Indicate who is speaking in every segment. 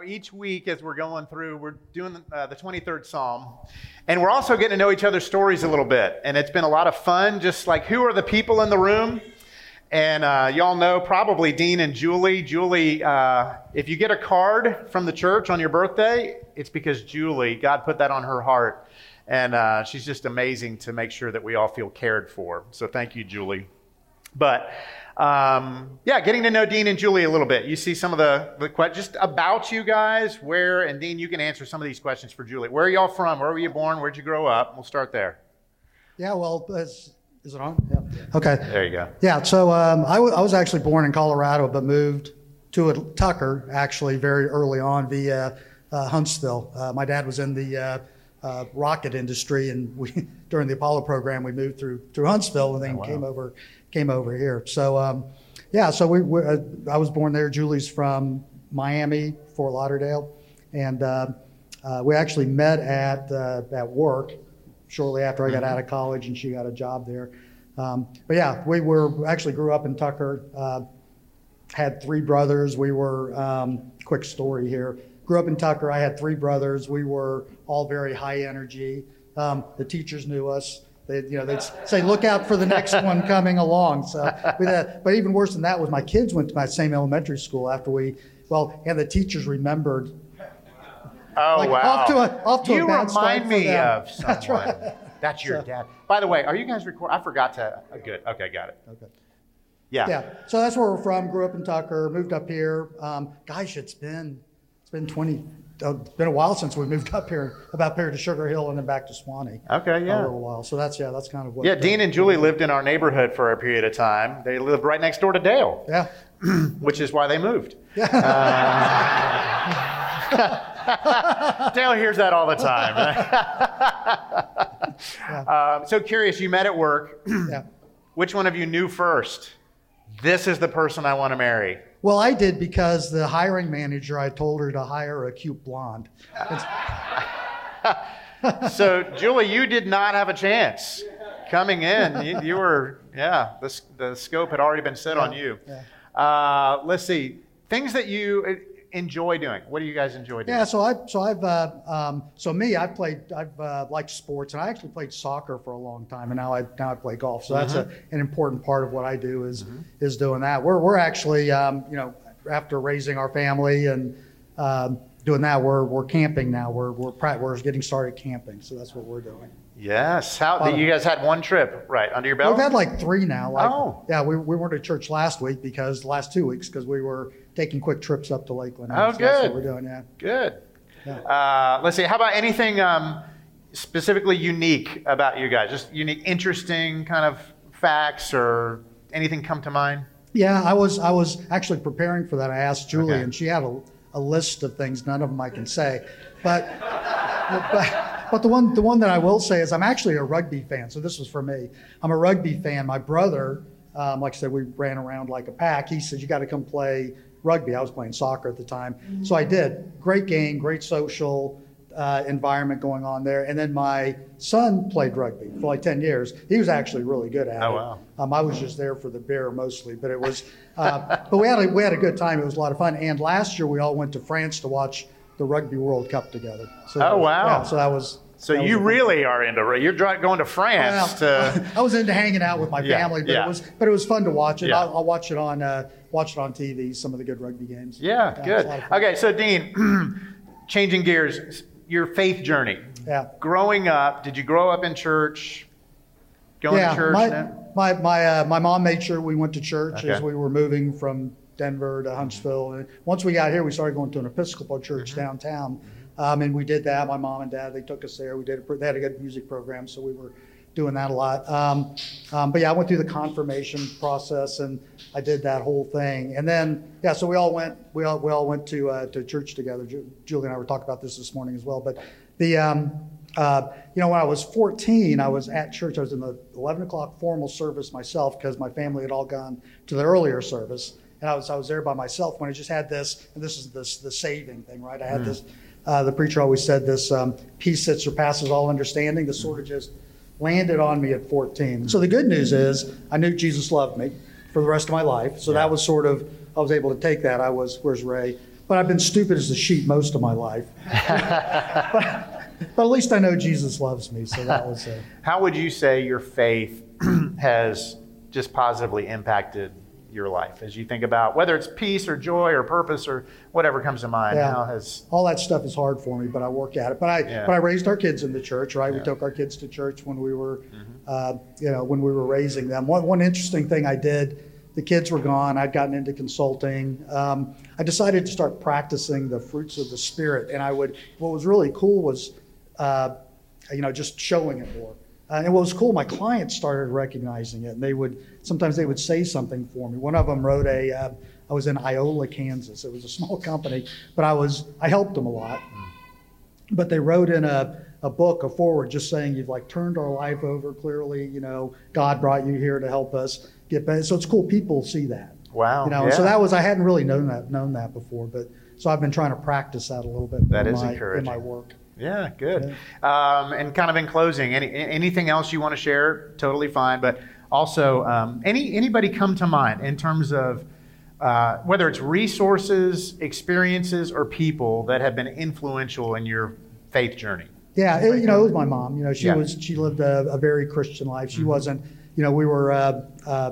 Speaker 1: Each week as we're going through, we're doing the 23rd Psalm, and we're also getting to know each other's stories a little bit, and it's been a lot of fun, just like who are the people in the room, and y'all know probably Dean and Julie. Julie, if you get a card from the church on your birthday, it's because Julie, God put that on her heart, and she's just amazing to make sure that we all feel cared for, so thank you, Julie. But getting to know Dean and Julie a little bit. You see some of the questions just about you guys, where, and Dean, you can answer some of these questions for Julie. Where are y'all from? Where were you born? Where'd you grow up? We'll start there.
Speaker 2: Yeah, well, is it on? Yeah. Okay.
Speaker 1: There you go.
Speaker 2: Yeah, so I was actually born in Colorado, but moved to Tucker, actually, very early on via Huntsville. My dad was in the rocket industry, and during the Apollo program, we moved through Huntsville and then came over here. So, I was born there. Julie's from Miami, Fort Lauderdale, and we actually met at work shortly after I got out of college, and she got a job there. We actually grew up in Tucker. Had three brothers. We were quick story here. Grew up in Tucker. I had three brothers. We were all very high energy. The teachers knew us. They'd say, look out for the next one coming along. So, but even worse than that was my kids went to my same elementary school after and the teachers remembered.
Speaker 1: Oh, wow.
Speaker 2: Off to
Speaker 1: you
Speaker 2: a bad start
Speaker 1: remind me of someone.
Speaker 2: That's right.
Speaker 1: That's your dad. By the way, are you guys recording? I forgot to. Good. Okay, got it.
Speaker 2: Okay.
Speaker 1: Yeah.
Speaker 2: So that's where we're from. Grew up in Tucker. Moved up here. It's been a while since we moved up here to Sugar Hill and then back to Swanee.
Speaker 1: Okay, yeah.
Speaker 2: A little while. So that's kind of what.
Speaker 1: Yeah, Dean and Julie lived in our neighborhood for a period of time. They lived right next door to Dale.
Speaker 2: Yeah.
Speaker 1: Which is why they moved.
Speaker 2: Yeah.
Speaker 1: Dale hears that all the time. So curious, you met at work.
Speaker 2: Yeah. Which
Speaker 1: one of you knew first? This is the person I want to marry.
Speaker 2: Well, I did because the hiring manager, I told her to hire a cute blonde.
Speaker 1: So, Julie, you did not have a chance coming in. You were, the scope had already been set on you.
Speaker 2: Yeah.
Speaker 1: Let's see, things that you enjoy doing. What do you guys enjoy doing?
Speaker 2: Yeah, I've liked sports, and I actually played soccer for a long time, and now I play golf. So that's an important part of what I do is doing that. We're actually after raising our family and doing that, we're camping now. We're getting started camping, so that's what we're doing.
Speaker 1: Yes. You guys had one trip, right, under your belt?
Speaker 2: We've had like three now. Yeah, we weren't at church last week the last 2 weeks because we were taking quick trips up to Lakeland.
Speaker 1: Oh,
Speaker 2: so
Speaker 1: good.
Speaker 2: That's what we're doing, yeah.
Speaker 1: Good.
Speaker 2: Yeah.
Speaker 1: Let's see. How about anything specifically unique about you guys? Just unique, interesting kind of facts or anything come to mind? Yeah,
Speaker 2: I was actually preparing for that. I asked Julie, and she had a list of things. None of them I can say, but the one that I will say is I'm actually a rugby fan. So this was for me. I'm a rugby fan. My brother, like I said, we ran around like a pack. He said, you got to come play rugby. I was playing soccer at the time. So I did. Great game, great social environment going on there. And then my son played rugby for like 10 years. He was actually really good at it.
Speaker 1: Oh, wow.
Speaker 2: I was just there for the beer mostly, but it was, but we had a good time. It was a lot of fun. And last year we all went to France to watch the Rugby World Cup together. So
Speaker 1: wow.
Speaker 2: Yeah, so that was.
Speaker 1: So you really are you're going to France to.
Speaker 2: I was into hanging out with my family, but it was fun to watch it.
Speaker 1: Yeah.
Speaker 2: I'll watch it on TV. Some of the good rugby games.
Speaker 1: Yeah, good. Okay, so Dean, changing gears, your faith journey.
Speaker 2: Yeah.
Speaker 1: Growing up, did you grow up in church? Going to church?
Speaker 2: My mom made sure we went to church as we were moving from Denver to Huntsville. And once we got here, we started going to an Episcopal church downtown. And we did that. My mom and dad, they took us there. They had a good music program, so we were doing that a lot. I went through the confirmation process, and I did that whole thing. And then, so we all went to church together. Julie and I were talking about this morning as well. But when I was 14, I was at church. I was in the 11 o'clock formal service myself because my family had all gone to the earlier service. And I was there by myself when I just had this, and this is the saving thing, right? I had this. The preacher always said this peace that surpasses all understanding. This sort of just landed on me at 14. So the good news is I knew Jesus loved me for the rest of my life. So that was sort of, I was able to take that. Where's Ray? but I've been stupid as a sheep most of my life. But at least I know Jesus loves me, so that was it.
Speaker 1: How would you say your faith has just positively impacted your life as you think about whether it's peace or joy or purpose or whatever comes to mind?
Speaker 2: Yeah.
Speaker 1: How has
Speaker 2: all that stuff is hard for me, but I work at it. But I raised our kids in the church, right? We took our kids to church when we were, when we were raising them. One interesting thing I did, the kids were gone. I'd gotten into consulting. I decided to start practicing the fruits of the Spirit, and what was really cool was, just showing it more. And what was cool, my clients started recognizing it, and sometimes they would say something for me. One of them wrote I was in Iola, Kansas. It was a small company, but I helped them a lot. But they wrote in a book, a foreword, just saying, you've turned our life over clearly, God brought you here to help us get better. So it's cool, people see that.
Speaker 1: Wow.
Speaker 2: So I hadn't really known that before, but so I've been trying to practice that a little bit in my work.
Speaker 1: Yeah, good. Yeah. And kind of in closing, anything else you want to share? Totally fine. But also, anybody come to mind in terms of whether it's resources, experiences, or people that have been influential in your faith journey?
Speaker 2: Yeah, it was my mom. She lived a very Christian life. She wasn't. We were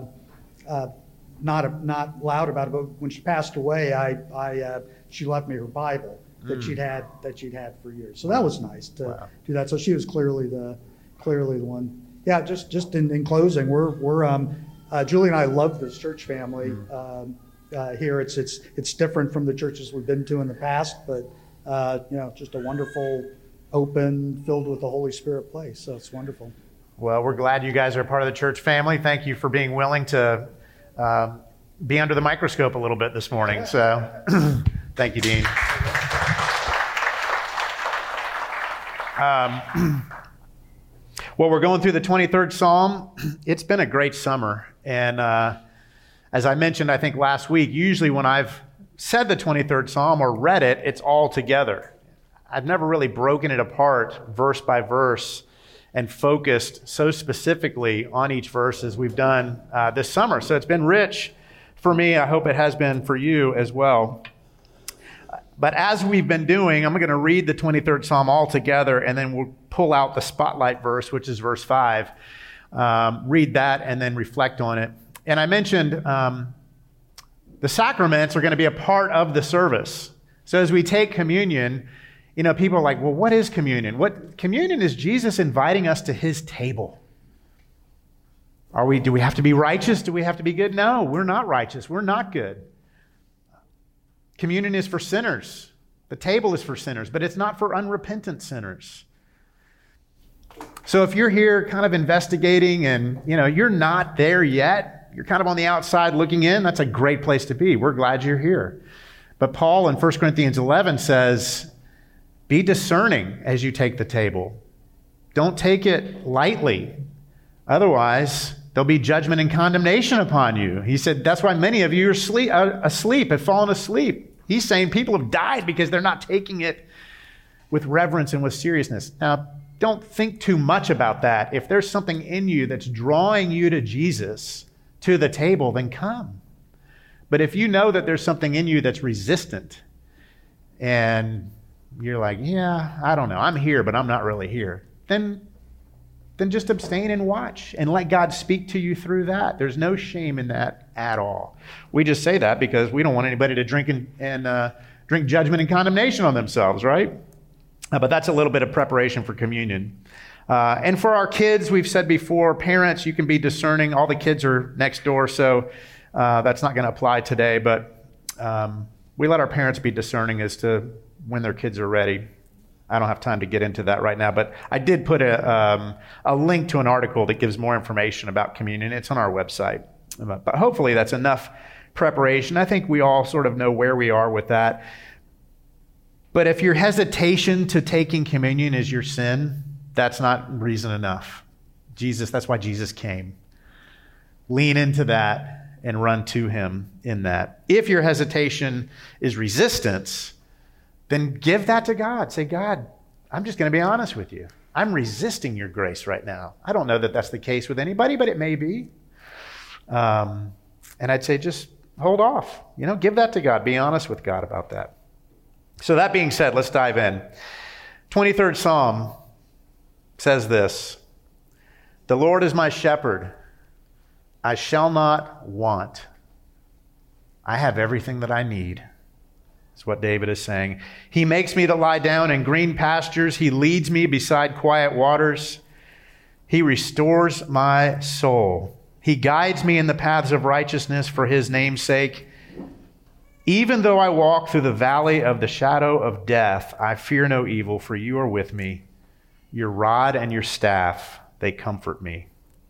Speaker 2: not loud about it. But when she passed away, she left me her Bible that she'd had for years. So that was nice to do that. So she was clearly the one. Yeah, just in closing, we're Julie and I love this church family here. It's different from the churches we've been to in the past, but just a wonderful, open, filled with the Holy Spirit place. So it's wonderful.
Speaker 1: Well, we're glad you guys are part of the church family. Thank you for being willing to be under the microscope a little bit this morning. So thank you, Dean. Well, we're going through the 23rd Psalm. It's been a great summer. And as I mentioned, I think last week, usually when I've said the 23rd Psalm or read it, it's all together. I've never really broken it apart verse by verse and focused so specifically on each verse as we've done this summer. So it's been rich for me. I hope it has been for you as well. But as we've been doing, I'm going to read the 23rd Psalm all together, and then we'll pull out the spotlight verse, which is verse 5. Read that and then reflect on it. And I mentioned the sacraments are going to be a part of the service. So as we take communion, people are like, well, what is communion? Communion is Jesus inviting us to his table. Do we have to be righteous? Do we have to be good? No, we're not righteous. We're not good. Communion is for sinners. The table is for sinners, but it's not for unrepentant sinners. So if you're here kind of investigating and, you're not there yet, you're kind of on the outside looking in, that's a great place to be. We're glad you're here. But Paul in 1 Corinthians 11 says, be discerning as you take the table. Don't take it lightly. Otherwise, there'll be judgment and condemnation upon you. He said, that's why many of you are asleep, have fallen asleep. He's saying people have died because they're not taking it with reverence and with seriousness. Now, don't think too much about that. If there's something in you that's drawing you to Jesus, to the table, then come. But if you know that there's something in you that's resistant and you're like, yeah, I don't know, I'm here, but I'm not really here, then just abstain and watch and let God speak to you through that. There's no shame in that at all. We just say that because we don't want anybody to drink and drink judgment and condemnation on themselves, right? But that's a little bit of preparation for communion. And for our kids, we've said before, parents, you can be discerning. All the kids are next door, so that's not going to apply today. But we let our parents be discerning as to when their kids are ready. I don't have time to get into that right now, but I did put a link to an article that gives more information about communion. It's on our website. But hopefully that's enough preparation. I think we all sort of know where we are with that. But if your hesitation to taking communion is your sin, that's not reason enough. That's why Jesus came. Lean into that and run to him in that. If your hesitation is resistance, then give that to God. Say, God, I'm just going to be honest with you. I'm resisting your grace right now. I don't know that that's the case with anybody, but it may be. And I'd say just hold off. Give that to God. Be honest with God about that. So that being said, let's dive in. 23rd Psalm says this: "The Lord is my shepherd. I shall not want. I have everything that I need." That's what David is saying. "He makes me to lie down in green pastures. He leads me beside quiet waters. He restores my soul. He guides me in the paths of righteousness for his name's sake. Even though I walk through the valley of the shadow of death, I fear no evil, for you are with me. Your rod and your staff, they comfort me."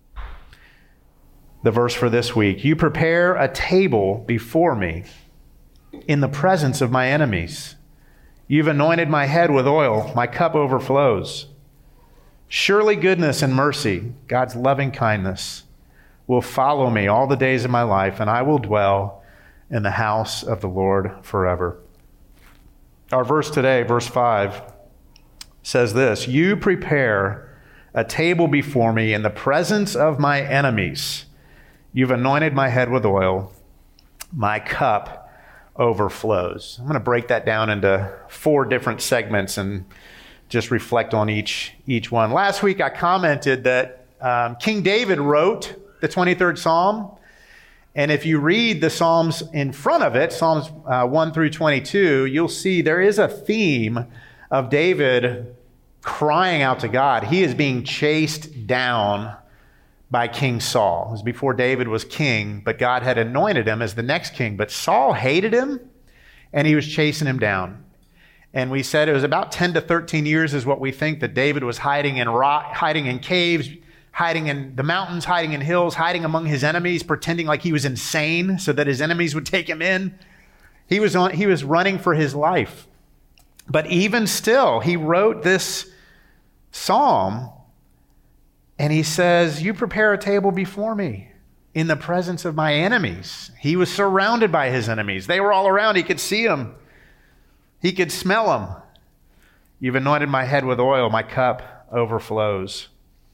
Speaker 1: The verse for this week: "You prepare a table before me in the presence of my enemies. You've anointed my head with oil. My cup overflows. Surely goodness and mercy," God's loving kindness, "will follow me all the days of my life, and I will dwell in the house of the Lord forever." Our verse today, verse 5, says this: "You prepare a table before me in the presence of my enemies. You've anointed my head with oil. My cup overflows." I'm going to break that down into 4 different segments and just reflect on each one. Last week I commented that King David wrote the 23rd Psalm. And if you read the Psalms in front of it, Psalms 1 through 22, you'll see there is a theme of David crying out to God. He is being chased down by King Saul. It was before David was king, but God had anointed him as the next king. But Saul hated him, and he was chasing him down. And we said it was about 10 to 13 years is what we think that David was hiding in caves, hiding in the mountains, hiding in hills, hiding among his enemies, pretending like he was insane so that his enemies would take him in. He was running for his life. But even still, he wrote this psalm, and he says, "You prepare a table before me in the presence of my enemies." He was surrounded by his enemies. They were all around. He could see them. He could smell them. "You've anointed my head with oil. My cup overflows."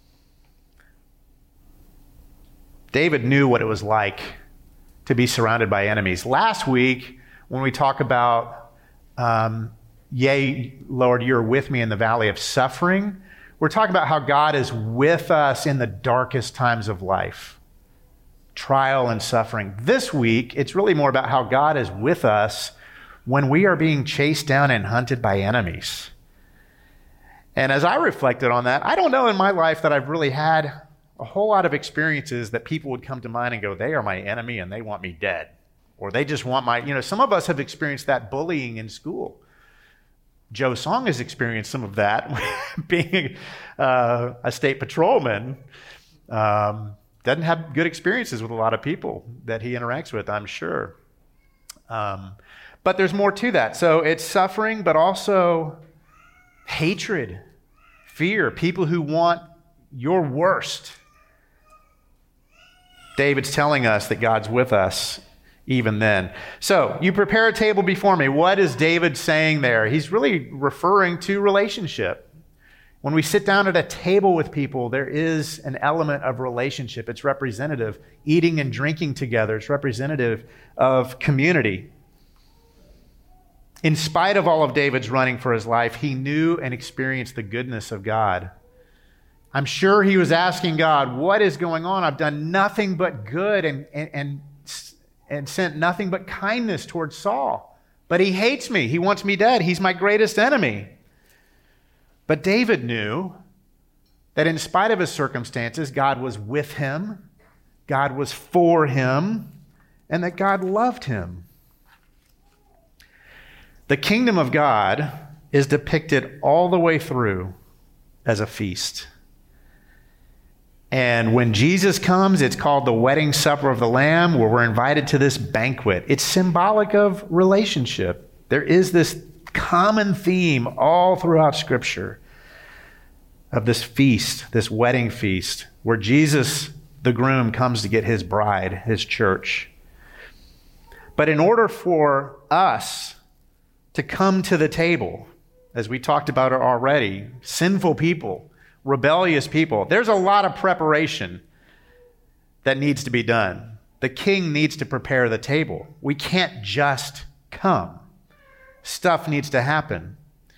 Speaker 1: David knew what it was like to be surrounded by enemies. Last week, when we talk about, "Yea, Lord, you're with me in the valley of suffering," we're talking about how God is with us in the darkest times of life, trial and suffering. This week, it's really more about how God is with us when we are being chased down and hunted by enemies. And as I reflected on that, I don't know in my life that I've really had a whole lot of experiences that people would come to mind and go, "They are my enemy and they want me dead." Or they just want some of us have experienced that bullying in school. Joe Song has experienced some of that being a state patrolman. Doesn't have good experiences with a lot of people that he interacts with, I'm sure. But there's more to that. So it's suffering, but also hatred, fear, people who want your worst. David's telling us that God's with us even then. So, "You prepare a table before me." What is David saying there? He's really referring to relationship. When we sit down at a table with people, there is an element of relationship. It's representative. Eating and drinking together, it's representative of community. In spite of all of David's running for his life, he knew and experienced the goodness of God. I'm sure he was asking God, "What is going on? I've done nothing but good and sent nothing but kindness towards Saul. But he hates me. He wants me dead. He's my greatest enemy." But David knew that in spite of his circumstances, God was with him, God was for him, and that God loved him. The kingdom of God is depicted all the way through as a feast. And when Jesus comes, it's called the wedding supper of the Lamb, where we're invited to this banquet. It's symbolic of relationship. There is this common theme all throughout Scripture of this feast, this wedding feast, where Jesus, the groom, comes to get his bride, his church. But in order for us to come to the table, as we talked about it already, sinful people, rebellious people, there's a lot of preparation that needs to be done. The king needs to prepare the table. We can't just come. stuff needs to happen.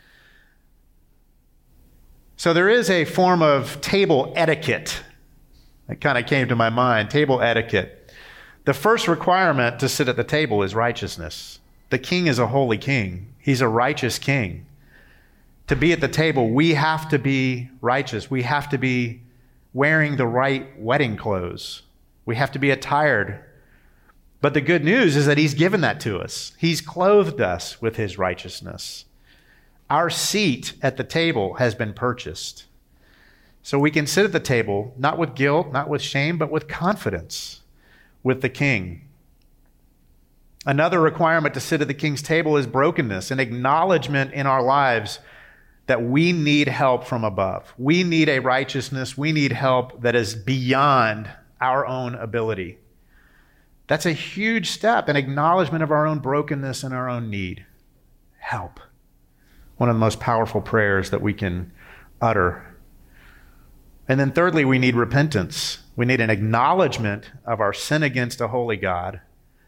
Speaker 1: So there is a form of table etiquette that kind of came to my mind, table etiquette. The first requirement to sit at the table is righteousness. The king is a holy king. He's a righteous king. To be at the table, we have to be righteous. We have to be wearing the right wedding clothes. We have to be attired. But the good news is that he's given that to us. He's clothed us with his righteousness. Our seat at the table has been purchased. So we can sit at the table, not with guilt, not with shame, but with confidence with the king. Another requirement to sit at the king's table is brokenness, an acknowledgement in our lives that we need help from above. We need a righteousness. We need help that is beyond our own ability. That's a huge step, an acknowledgement of our own brokenness and our own need. Help. One of the most powerful prayers that we can utter. And then thirdly, we need repentance. We need an acknowledgement of our sin against a holy God.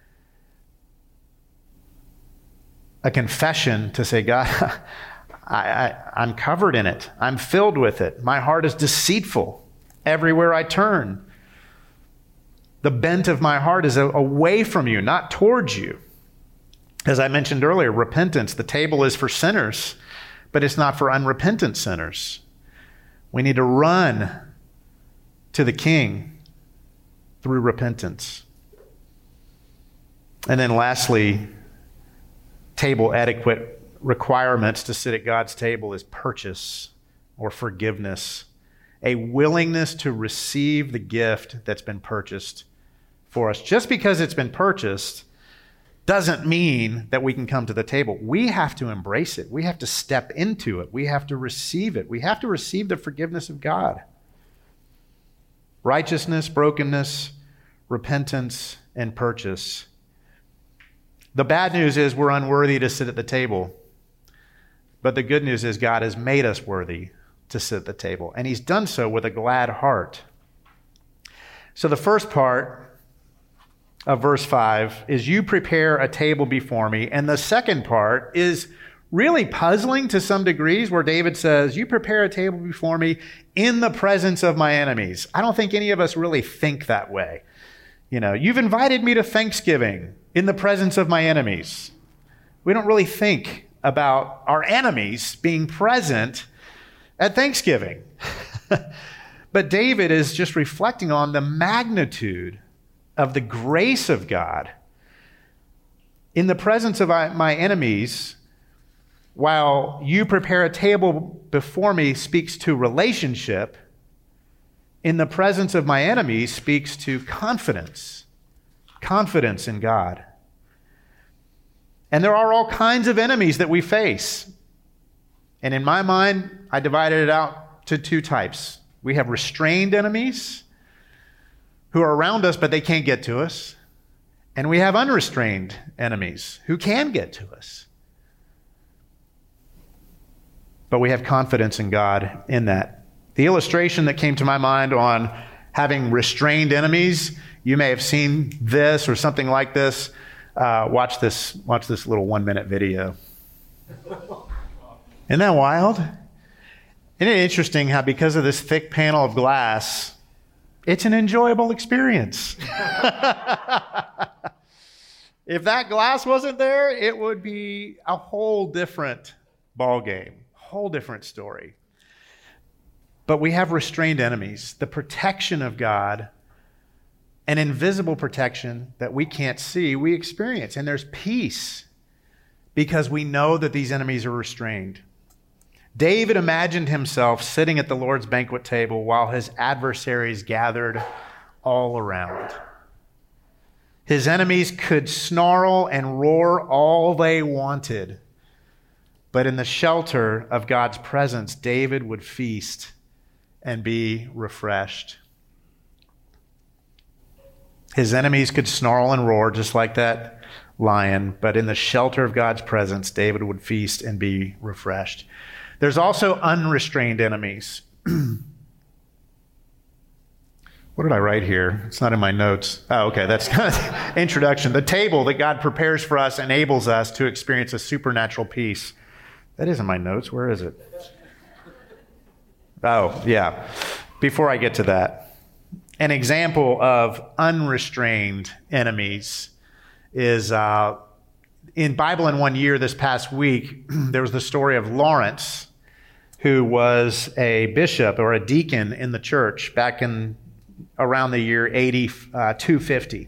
Speaker 1: A confession to say, God, I'm covered in it. I'm filled with it. My heart is deceitful everywhere I turn. The bent of my heart is away from you, not towards you. As I mentioned earlier, repentance. The table is for sinners, but it's not for unrepentant sinners. We need to run to the King through repentance. And then lastly, table etiquette requirements to sit at God's table is purchase or forgiveness, a willingness to receive the gift that's been purchased for us. Just because it's been purchased doesn't mean that we can come to the table. We have to embrace it. We have to step into it. We have to receive it. We have to receive the forgiveness of God. Righteousness, brokenness, repentance, and purchase. The bad news is we're unworthy to sit at the table. But the good news is God has made us worthy to sit at the table. And he's done so with a glad heart. So the first part of verse 5 is, you prepare a table before me. And the second part is really puzzling to some degrees, where David says, you prepare a table before me in the presence of my enemies. I don't think any of us really think that way. You know, you've invited me to Thanksgiving in the presence of my enemies. We don't really think about our enemies being present at Thanksgiving. But David is just reflecting on the magnitude of the grace of God. In the presence of my enemies, while you prepare a table before me speaks to relationship, in the presence of my enemies speaks to confidence in God. And there are all kinds of enemies that we face. And in my mind, I divided it out to two types. We have restrained enemies who are around us, but they can't get to us. And we have unrestrained enemies who can get to us. But we have confidence in God in that. The illustration that came to my mind on having restrained enemies, you may have seen this or something like this. Watch this little 1-minute video. Isn't that wild? Isn't it interesting how because of this thick panel of glass, it's an enjoyable experience. If that glass wasn't there, it would be a whole different ball game, whole different story. But we have restrained enemies, the protection of God, an invisible protection that we can't see, we experience. And there's peace because we know that these enemies are restrained. David imagined himself sitting at the Lord's banquet table while his adversaries gathered all around. His enemies could snarl and roar all they wanted, but in the shelter of God's presence, David would feast and be refreshed. His enemies could snarl and roar just like that lion, but in the shelter of God's presence, David would feast and be refreshed. There's also unrestrained enemies. What did I write here? It's not in my notes. Oh, okay. That's kind of the introduction. The table that God prepares for us enables us to experience a supernatural peace. That is in my notes. Where is it? Oh, yeah. Before I get to that, an example of unrestrained enemies is in Bible in 1 Year this past week, there was the story of Lawrence, who was a bishop or a deacon in the church back in around the year 250.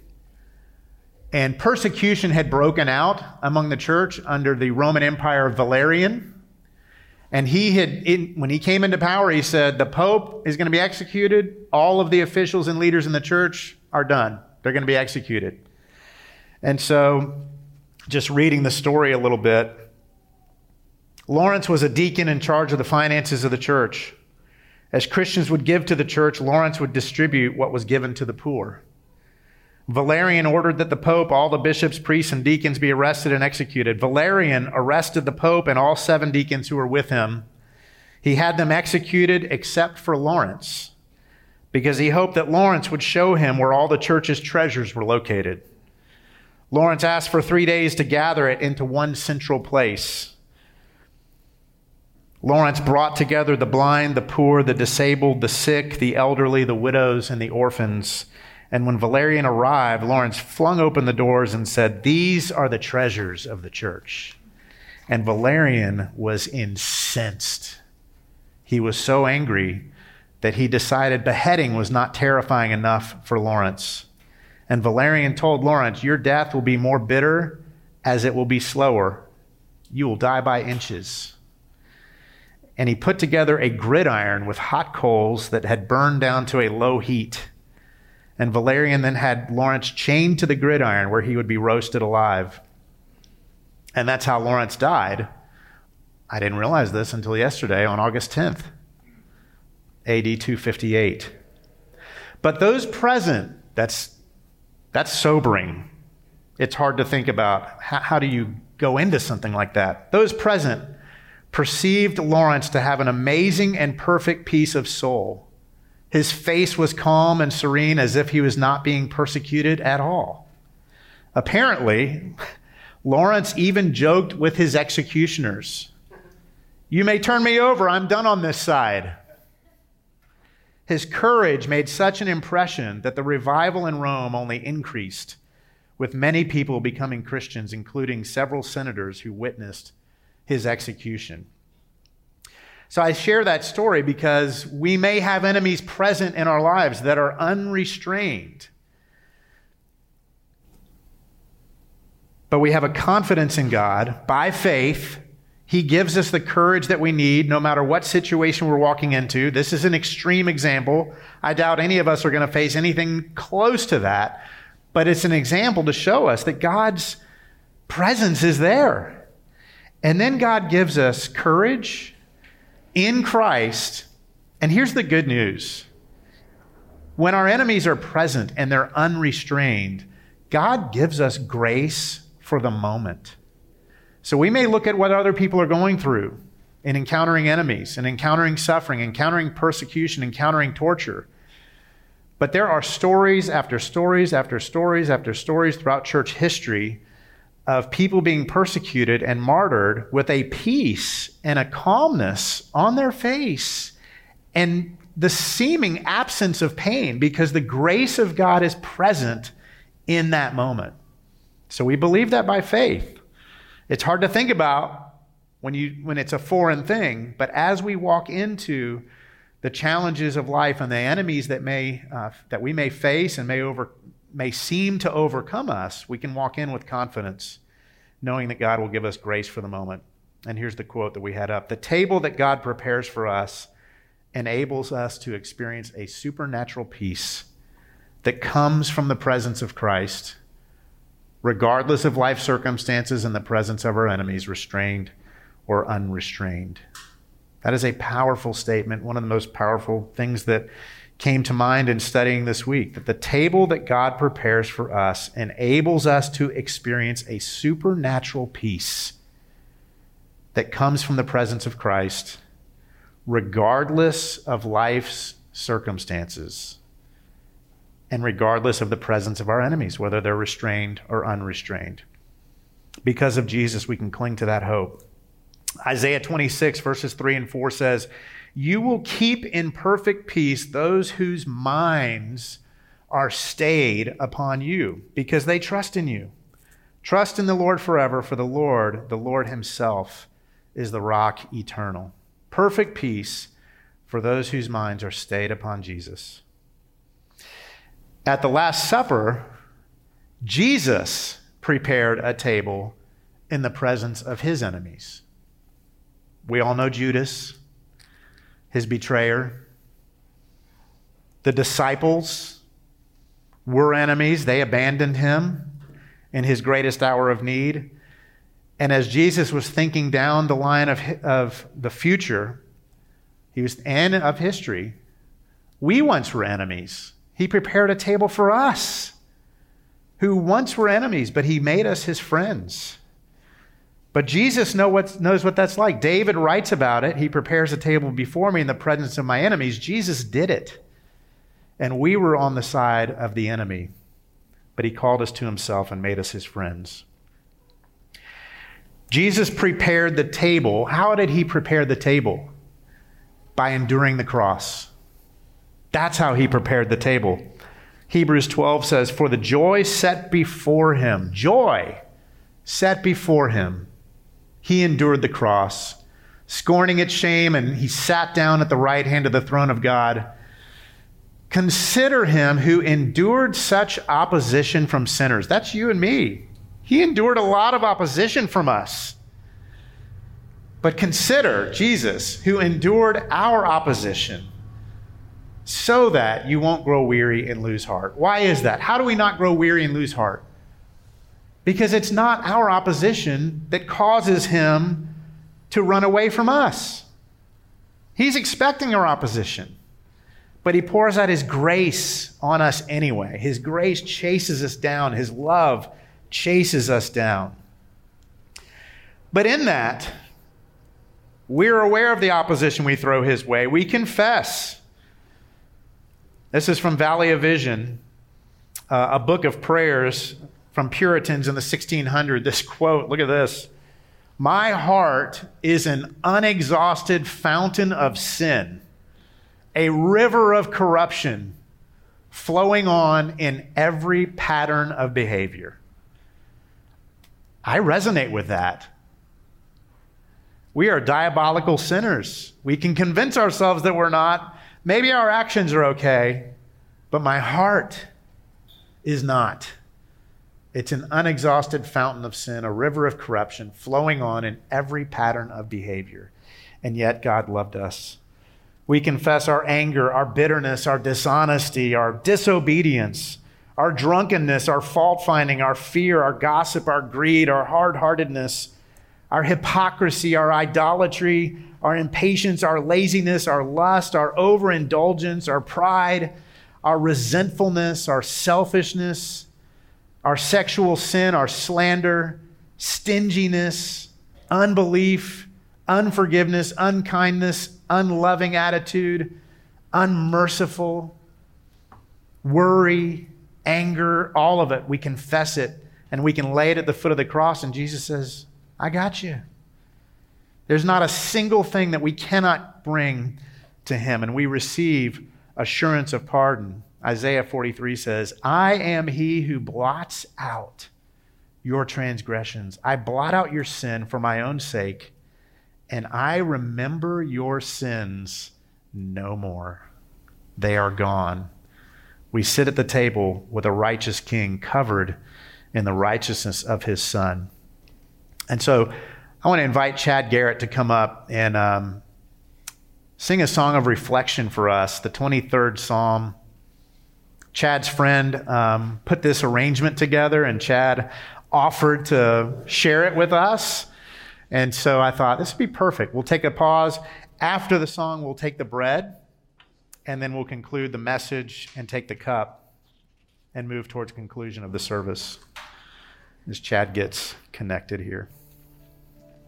Speaker 1: And persecution had broken out among the church under the Roman Empire of Valerian. And when he came into power, he said, the Pope is going to be executed. All of the officials and leaders in the church are done. They're going to be executed. And so, just reading the story a little bit, Lawrence was a deacon in charge of the finances of the church. As Christians would give to the church, Lawrence would distribute what was given to the poor. Valerian ordered that the Pope, all the bishops, priests, and deacons be arrested and executed. Valerian arrested the Pope and all 7 deacons who were with him. He had them executed except for Lawrence, because he hoped that Lawrence would show him where all the church's treasures were located. Lawrence asked for 3 days to gather it into one central place. Lawrence brought together the blind, the poor, the disabled, the sick, the elderly, the widows, and the orphans. And when Valerian arrived, Lawrence flung open the doors and said, "These are the treasures of the church." And Valerian was incensed. He was so angry that he decided beheading was not terrifying enough for Lawrence. And Valerian told Lawrence, "Your death will be more bitter as it will be slower. You will die by inches." And he put together a gridiron with hot coals that had burned down to a low heat. And Valerian then had Lawrence chained to the gridiron where he would be roasted alive. And that's how Lawrence died. I didn't realize this until yesterday on August 10th, AD 258. But those present, that's sobering. It's hard to think about. How do you go into something like that? Those present perceived Lawrence to have an amazing and perfect peace of soul. His face was calm and serene as if he was not being persecuted at all. Apparently, Lawrence even joked with his executioners. "You may turn me over, I'm done on this side." His courage made such an impression that the revival in Rome only increased, with many people becoming Christians, including several senators who witnessed his execution. So I share that story because we may have enemies present in our lives that are unrestrained. But we have a confidence in God by faith. He gives us the courage that we need no matter what situation we're walking into. This is an extreme example. I doubt any of us are going to face anything close to that. But it's an example to show us that God's presence is there. And then God gives us courage in Christ. And here's the good news. When our enemies are present and they're unrestrained, God gives us grace for the moment. So we may look at what other people are going through in encountering enemies and encountering suffering, encountering persecution, encountering torture. But there are stories after stories after stories after stories throughout church history of people being persecuted and martyred with a peace and a calmness on their face and the seeming absence of pain because the grace of God is present in that moment. So we believe that by faith. It's hard to think about when it's a foreign thing, but as we walk into the challenges of life and the enemies that we may face and may seem to overcome us, we can walk in with confidence, knowing that God will give us grace for the moment. And here's the quote that we had up. "The table that God prepares for us enables us to experience a supernatural peace that comes from the presence of Christ, regardless of life circumstances and the presence of our enemies, restrained or unrestrained." That is a powerful statement, one of the most powerful things that came to mind in studying this week, that the table that God prepares for us enables us to experience a supernatural peace that comes from the presence of Christ, regardless of life's circumstances and regardless of the presence of our enemies, whether they're restrained or unrestrained. Because of Jesus, we can cling to that hope. Isaiah 26, verses 3 and 4 says, "You will keep in perfect peace those whose minds are stayed upon you, because they trust in you. Trust in the Lord forever, for the Lord himself, is the rock eternal." Perfect peace for those whose minds are stayed upon Jesus. At the Last Supper, Jesus prepared a table in the presence of his enemies. We all know Judas, his betrayer. The disciples were enemies. They abandoned him in his greatest hour of need. And as Jesus was thinking down the line of the future, and of history, we once were enemies. He prepared a table for us who once were enemies, but he made us his friends. But Jesus knows what that's like. David writes about it. He prepares a table before me in the presence of my enemies. Jesus did it. And we were on the side of the enemy. But he called us to himself and made us his friends. Jesus prepared the table. How did he prepare the table? By enduring the cross. That's how he prepared the table. Hebrews 12 says, "For the joy set before him," joy set before him, "he endured the cross, scorning its shame, and he sat down at the right hand of the throne of God. Consider him who endured such opposition from sinners." That's you and me. He endured a lot of opposition from us. But consider Jesus, who endured our opposition, so that you won't grow weary and lose heart. Why is that? How do we not grow weary and lose heart? Because it's not our opposition that causes him to run away from us. He's expecting our opposition, but he pours out his grace on us anyway. His grace chases us down. His love chases us down. But in that, we're aware of the opposition we throw his way. We confess. This is from Valley of Vision, a book of prayers from Puritans in the 1600s. This quote, look at this. "My heart is an unexhausted fountain of sin, a river of corruption flowing on in every pattern of behavior." I resonate with that. We are diabolical sinners. We can convince ourselves that we're not. Maybe our actions are okay, but my heart is not. It's an unexhausted fountain of sin, a river of corruption flowing on in every pattern of behavior. And yet God loved us. We confess our anger, our bitterness, our dishonesty, our disobedience, our drunkenness, our fault-finding, our fear, our gossip, our greed, our hard-heartedness, our hypocrisy, our idolatry, our impatience, our laziness, our lust, our overindulgence, our pride, our resentfulness, our selfishness, our sexual sin, our slander, stinginess, unbelief, unforgiveness, unkindness, unloving attitude, unmerciful, worry, anger, all of it. We confess it and we can lay it at the foot of the cross, and Jesus says, "I got you." There's not a single thing that we cannot bring to him, and we receive assurance of pardon. Isaiah 43 says, "I am he who blots out your transgressions. I blot out your sin for my own sake, and I remember your sins no more. They are gone." We sit at the table with a righteous king covered in the righteousness of his son. And so I want to invite Chad Garrett to come up and sing a song of reflection for us, the 23rd Psalm. Chad's friend put this arrangement together, and Chad offered to share it with us. And so I thought this would be perfect. We'll take a pause. After the song, we'll take the bread, and then we'll conclude the message and take the cup and move towards conclusion of the service as Chad gets connected here.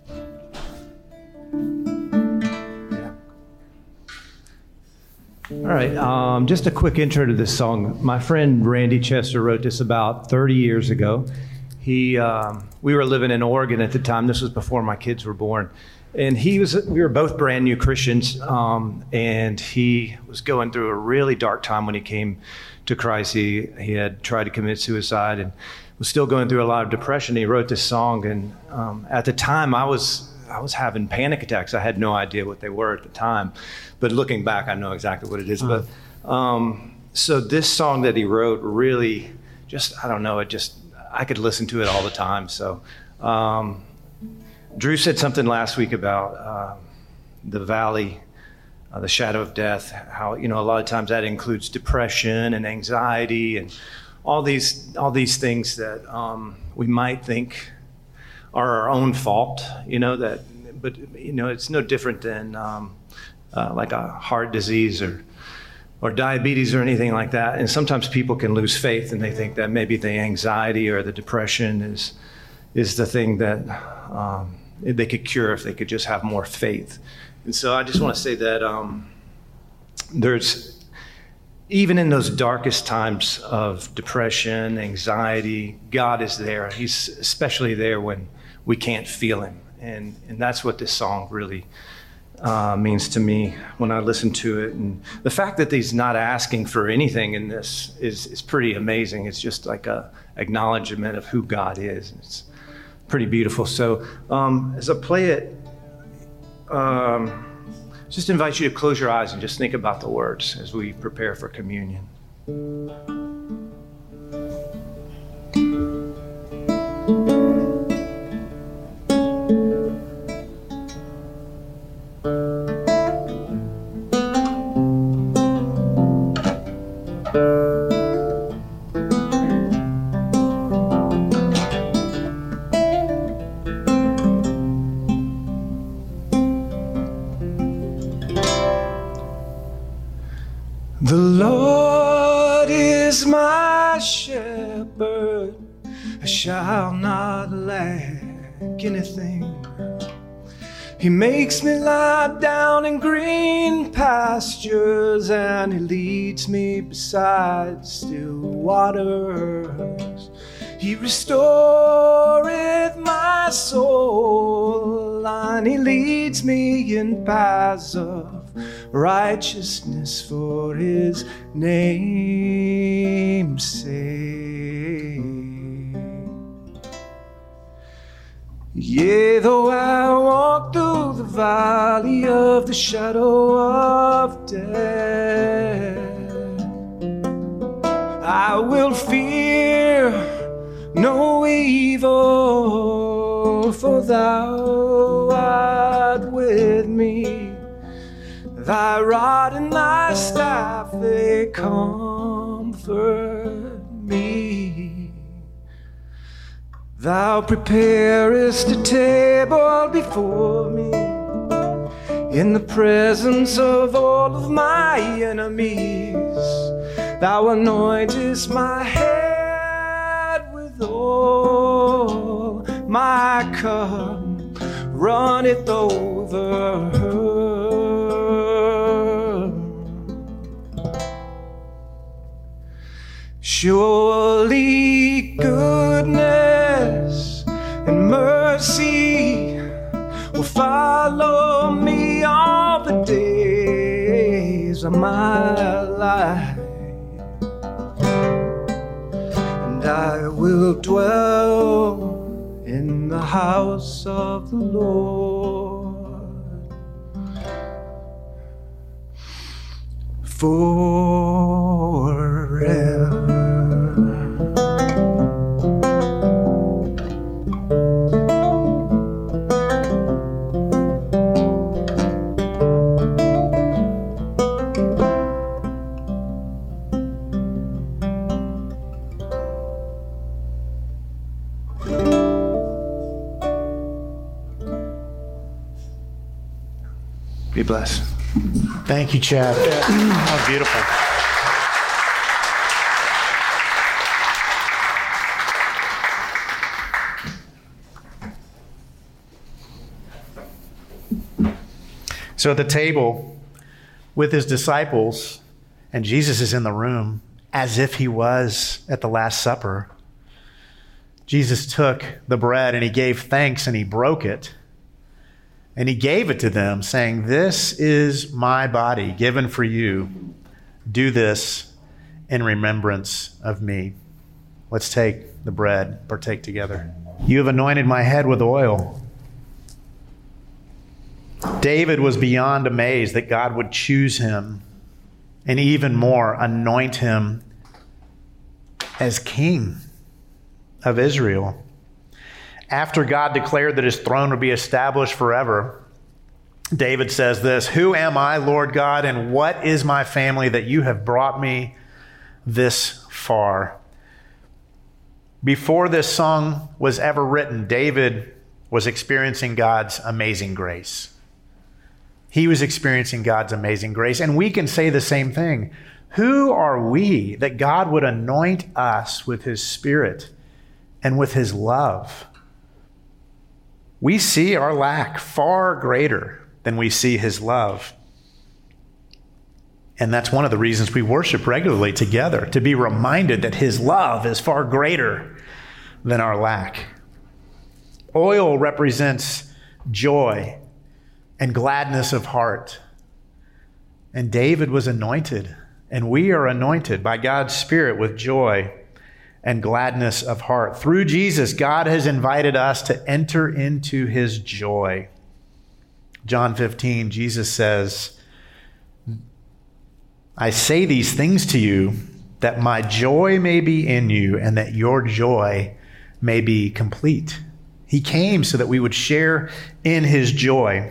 Speaker 1: Yeah. All
Speaker 3: right. Just a quick intro to this song. My friend Randy Chester wrote this about 30 years ago. We were living in Oregon at the time. This was before my kids were born. And we were both brand new Christians, and he was going through a really dark time when he came to Christ. He had tried to commit suicide and was still going through a lot of depression. He wrote this song, and at the time I was having panic attacks. I had no idea what they were at the time, but looking back, I know exactly what it is. But so this song that he wrote really I could listen to it all the time. So Drew said something last week about the valley, the shadow of death, how, a lot of times that includes depression and anxiety and all these things that we might think are our own fault, but it's no different than like a heart disease or diabetes or anything like that. And sometimes people can lose faith and they think that maybe the anxiety or the depression is the thing that they could cure if they could just have more faith. And so I just want to say that there's, even in those darkest times of depression, anxiety, God is there. He's especially there when we can't feel him. And that's what this song really means to me when I listen to it. And the fact that he's not asking for anything in this is pretty amazing. It's just like a acknowledgement of who God is. It's pretty beautiful. So as I play it, just invite you to close your eyes and just think about the words as we prepare for communion. The Lord is my shepherd, I shall not lack anything. He makes me lie down in green pastures, and he leads me beside still waters. He restoreth my soul, and he leads me in paths of righteousness for his name's sake. Yea, though I walk through the valley of the shadow of death, I will fear no evil, for thou art with me. Thy rod and thy staff, they comfort me. Thou preparest a table before me in the presence of all of my enemies. Thou anointest my head with oil, my cup runneth over. Surely goodness and mercy will follow me all the days of my life, and I will dwell in the house of the Lord forever. Be blessed.
Speaker 1: Thank you, Chad. Oh, beautiful. So at the table with his disciples, And Jesus is in the room as if he was at the Last Supper. Jesus took the bread and he gave thanks and he broke it. And he gave it to them, saying, "This is my body given for you. Do this in remembrance of me." Let's take the bread, partake together. You have anointed my head with oil. David was beyond amazed that God would choose him and even more anoint him as king of Israel. After God declared that his throne would be established forever, David says this, "Who am I, Lord God, and what is my family that you have brought me this far?" Before this song was ever written, David was experiencing God's amazing grace. He was experiencing God's amazing grace, and we can say the same thing. Who are we that God would anoint us with his Spirit and with his love? We see our lack far greater than we see his love. And that's one of the reasons we worship regularly together, to be reminded that his love is far greater than our lack. Oil represents joy and gladness of heart. And David was anointed, and we are anointed by God's Spirit with joy and gladness of heart. Through Jesus, God has invited us to enter into his joy. John 15, Jesus says, "I say these things to you that my joy may be in you and that your joy may be complete." He came so that we would share in his joy.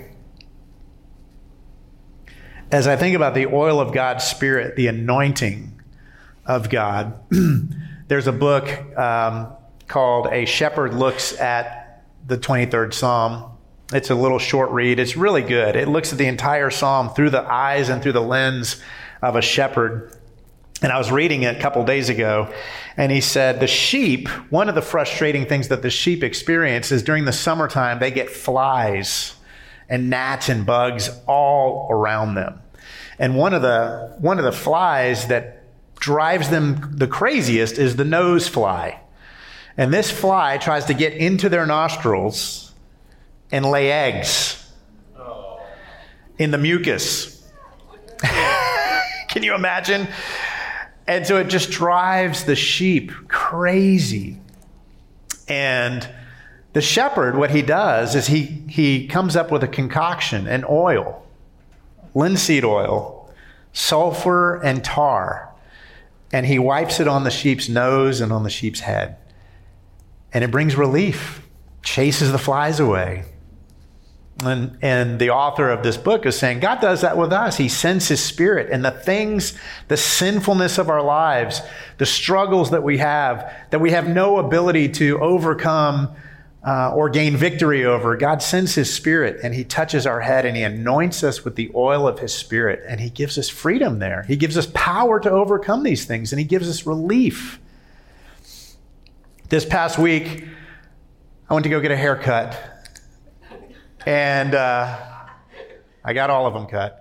Speaker 1: As I think about the oil of God's Spirit, the anointing of God, there's a book called A Shepherd Looks at the 23rd Psalm. It's a little short read. It's really good. It looks at the entire psalm through the eyes and through the lens of a shepherd. And I was reading it a couple days ago, and he said the sheep, one of the frustrating things that the sheep experience is during the summertime, they get flies and gnats and bugs all around them. And one of the flies that drives them the craziest is the nose fly. And this fly tries to get into their nostrils and lay eggs in the mucus. Can you imagine? And so it just drives the sheep crazy. And the shepherd, what he does is he comes up with a concoction, an oil, linseed oil, sulfur and tar, and he wipes it on the sheep's nose and on the sheep's head. And it brings relief, chases the flies away. And the author of this book is saying, God does that with us. He sends his Spirit, and the things, the sinfulness of our lives, the struggles that we have no ability to overcome or gain victory over. God sends his Spirit, and he touches our head, and he anoints us with the oil of his Spirit, and he gives us freedom there. He gives us power to overcome these things, and he gives us relief. This past week, I went to go get a haircut. And I got all of them cut.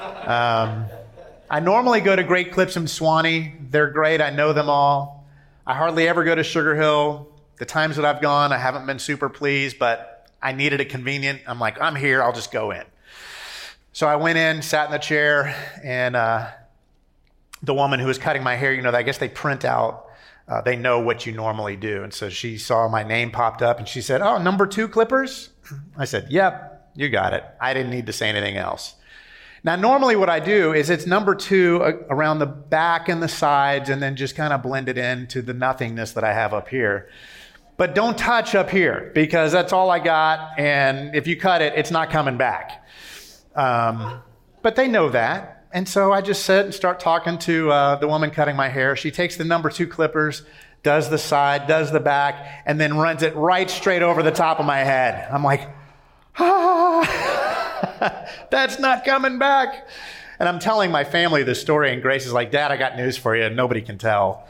Speaker 1: I normally go to Great Clips in Suwanee. They're great. I know them all. I hardly ever go to Sugar Hill. The times that I've gone, I haven't been super pleased, but I needed it convenient. I'm like, I'm here. I'll just go in. So I went in, sat in the chair, and the woman who was cutting my hair, I guess they print out, they know what you normally do. And so she saw my name popped up, and she said, "Oh, number 2 clippers?" I said, "Yep, you got it." I didn't need to say anything else. Now, normally what I do is it's number 2 around the back and the sides, and then just kind of blend it into the nothingness that I have up here. But don't touch up here, because that's all I got, and if you cut it, it's not coming back. But they know that. And so I just sit and start talking to the woman cutting my hair. She takes the number 2 clippers, does the side, does the back, and then runs it right straight over the top of my head. I'm like, that's not coming back. And I'm telling my family this story, and Grace is like, "Dad, I got news for you. Nobody can tell."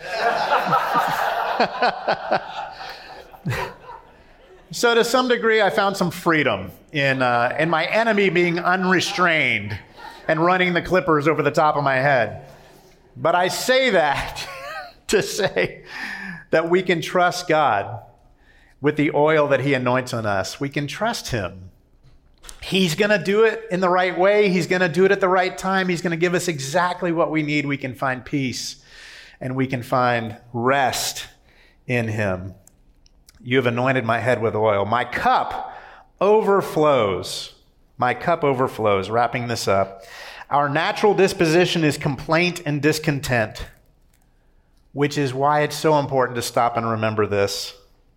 Speaker 1: So to some degree, I found some freedom in my enemy being unrestrained and running the clippers over the top of my head. But I say that to say that we can trust God with the oil that he anoints on us. We can trust him. He's going to do it in the right way. He's going to do it at the right time. He's going to give us exactly what we need. We can find peace and we can find rest in him. You have anointed my head with oil. My cup overflows. My cup overflows. Wrapping this up. Our natural disposition is complaint and discontent, which is why it's so important to stop and remember this.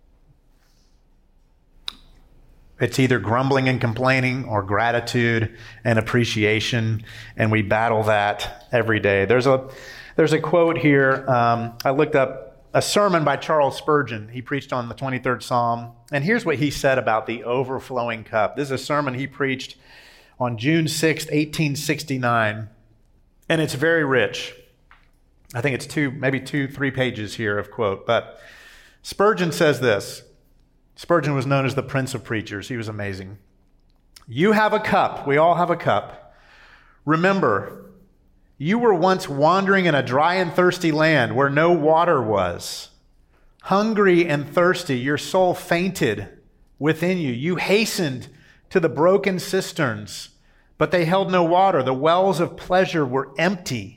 Speaker 1: It's either grumbling and complaining or gratitude and appreciation, and we battle that every day. There's a quote here. I looked up a sermon by Charles Spurgeon. He preached on the 23rd Psalm, and here's what he said about the overflowing cup. This is a sermon he preached on June 6th, 1869, and it's very rich. I think it's 3 pages here of quote, but Spurgeon says this. Spurgeon was known as the Prince of Preachers. He was amazing. You have a cup. We all have a cup. Remember, you were once wandering in a dry and thirsty land where no water was. Hungry and thirsty, your soul fainted within you. You hastened to the broken cisterns, but they held no water. The wells of pleasure were empty.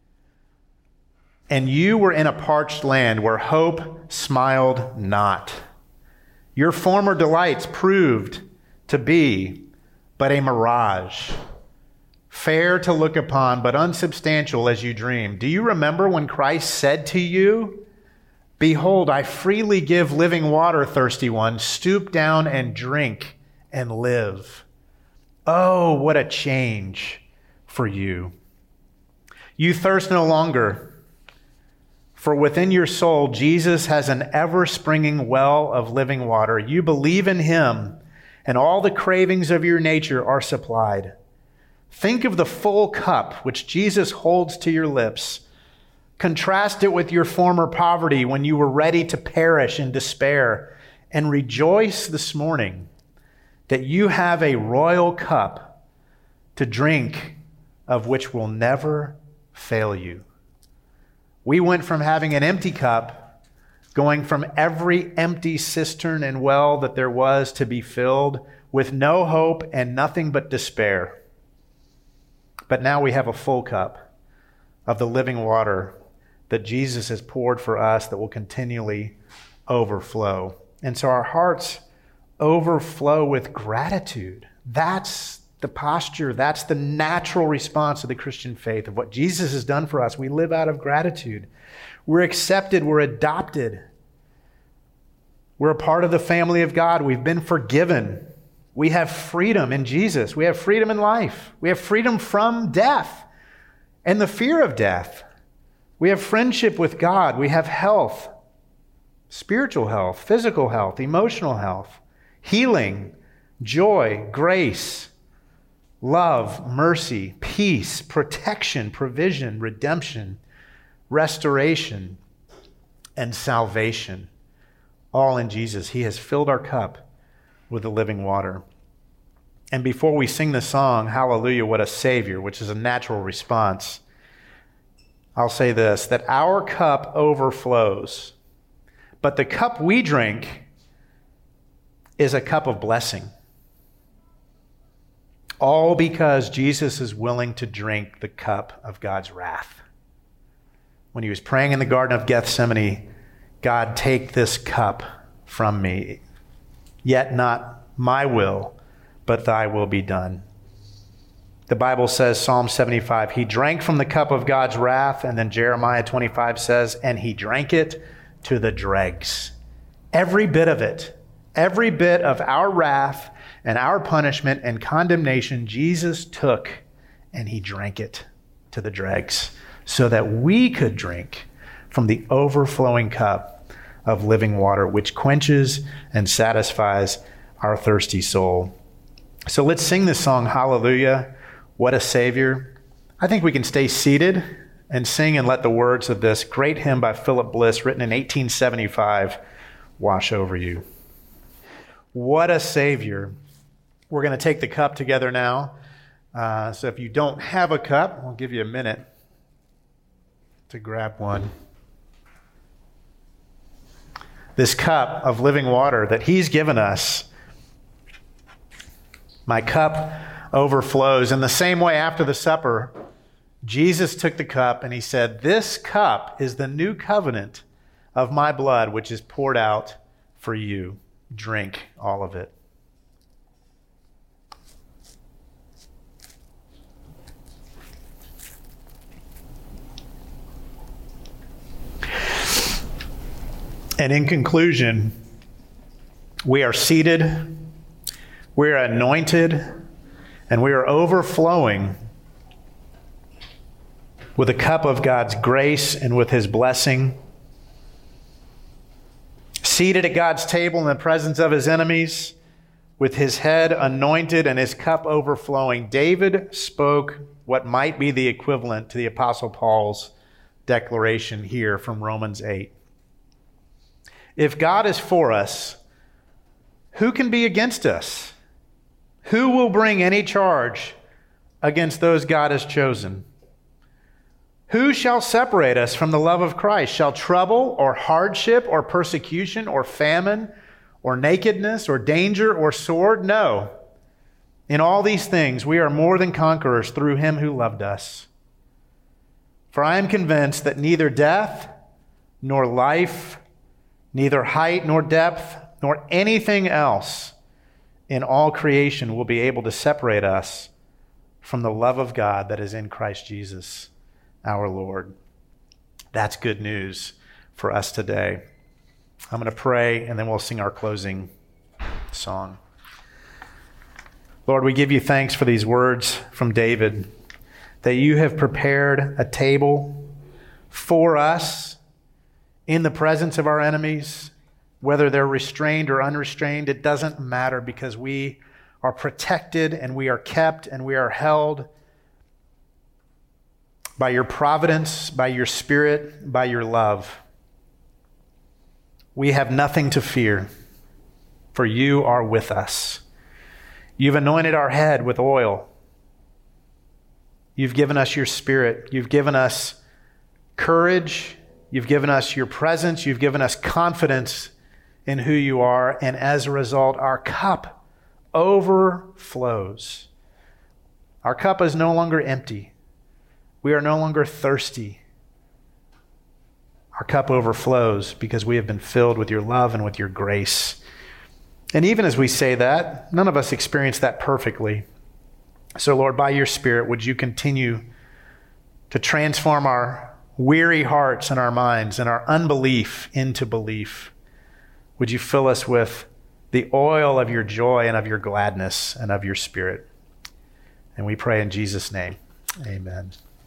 Speaker 1: And you were in a parched land where hope smiled not. Your former delights proved to be but a mirage, fair to look upon, but unsubstantial as you dreamed. Do you remember when Christ said to you, "Behold, I freely give living water, thirsty one. Stoop down and drink and live." Oh, what a change for you. You thirst no longer. For within your soul, Jesus has an ever-springing well of living water. You believe in him, and all the cravings of your nature are supplied. Think of the full cup which Jesus holds to your lips. Contrast it with your former poverty when you were ready to perish in despair, and rejoice this morning that you have a royal cup to drink of which will never fail you. We went from having an empty cup, going from every empty cistern and well that there was to be filled with no hope and nothing but despair. But now we have a full cup of the living water that Jesus has poured for us that will continually overflow. And so our hearts overflow with gratitude. That's the posture, that's the natural response of the Christian faith, of what Jesus has done for us. We live out of gratitude. We're accepted, we're adopted. We're a part of the family of God. We've been forgiven. We have freedom in Jesus. We have freedom in life. We have freedom from death and the fear of death. We have friendship with God. We have health, spiritual health, physical health, emotional health, healing, joy, grace, love, mercy, peace, protection, provision, redemption, restoration, and salvation. All in Jesus. He has filled our cup with the living water. And before we sing the song, Hallelujah, What a Savior, which is a natural response, I'll say this, that our cup overflows, but the cup we drink is a cup of blessing. All because Jesus is willing to drink the cup of God's wrath. When he was praying in the Garden of Gethsemane, God, take this cup from me, yet not my will, but thy will be done. The Bible says, Psalm 75, he drank from the cup of God's wrath, and then Jeremiah 25 says, and he drank it to the dregs. Every bit of it, every bit of our wrath and our punishment and condemnation, Jesus took and he drank it to the dregs so that we could drink from the overflowing cup of living water, which quenches and satisfies our thirsty soul. So let's sing this song, Hallelujah, What a Savior. I think we can stay seated and sing and let the words of this great hymn by Philip Bliss, written in 1875, wash over you. What a Savior. We're going to take the cup together now. So if you don't have a cup, I'll give you a minute. to grab one. This cup of living water that he's given us, my cup overflows. In the same way, after the supper, Jesus took the cup and he said, "This cup is the new covenant of my blood, which is poured out for you. Drink all of it." And in conclusion, we are seated, we are anointed, and we are overflowing with a cup of God's grace and with his blessing. Seated at God's table in the presence of his enemies, with his head anointed and his cup overflowing, David spoke what might be the equivalent to the Apostle Paul's declaration here from Romans 8. If God is for us, who can be against us? Who will bring any charge against those God has chosen? Who shall separate us from the love of Christ? Shall trouble or hardship or persecution or famine or nakedness or danger or sword? No. In all these things we are more than conquerors through him who loved us. For I am convinced that neither death nor life, neither height nor depth, nor anything else in all creation will be able to separate us from the love of God that is in Christ Jesus, our Lord. That's good news for us today. I'm going to pray, and then we'll sing our closing song. Lord, we give you thanks for these words from David, that you have prepared a table for us in the presence of our enemies, whether they're restrained or unrestrained. It doesn't matter, because we are protected and we are kept and we are held by your providence, by your Spirit, by your love. We have nothing to fear, for you are with us. You've anointed our head with oil. You've given us your Spirit. You've given us courage. You've given us your presence. You've given us confidence in who you are. And as a result, our cup overflows. Our cup is no longer empty. We are no longer thirsty. Our cup overflows because we have been filled with your love and with your grace. And even as we say that, none of us experience that perfectly. So, Lord, by your Spirit, would you continue to transform our weary hearts and our minds and our unbelief into belief? Would you fill us with the oil of your joy and of your gladness and of your Spirit? And we pray in Jesus' name, amen.